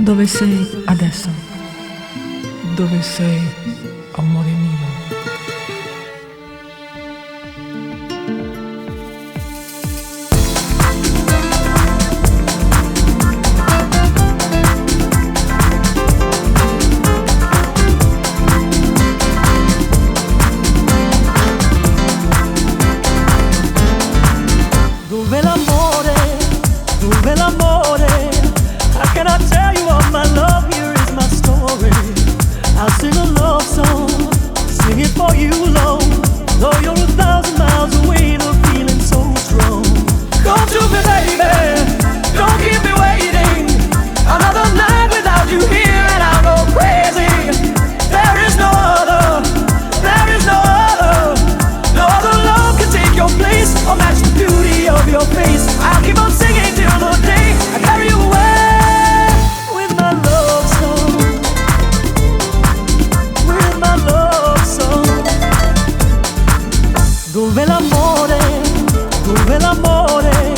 Dove sei adesso? Dove sei, amore mio? Dove l'amore, dove l'amore? How can I tell you all my love? Here is my story. I'll sing a love song, sing it for you, Lord. Though you're 1,000 miles away, the feeling's so strong. Come to me, baby, don't keep me waiting. Another night without you here and I'll go crazy. There is no other, there is no other. No other love can take your place or match the beauty of your face. I'll keep on singing till the day I carry you away with my love song, with my love song. Dove l'amore, dove l'amore?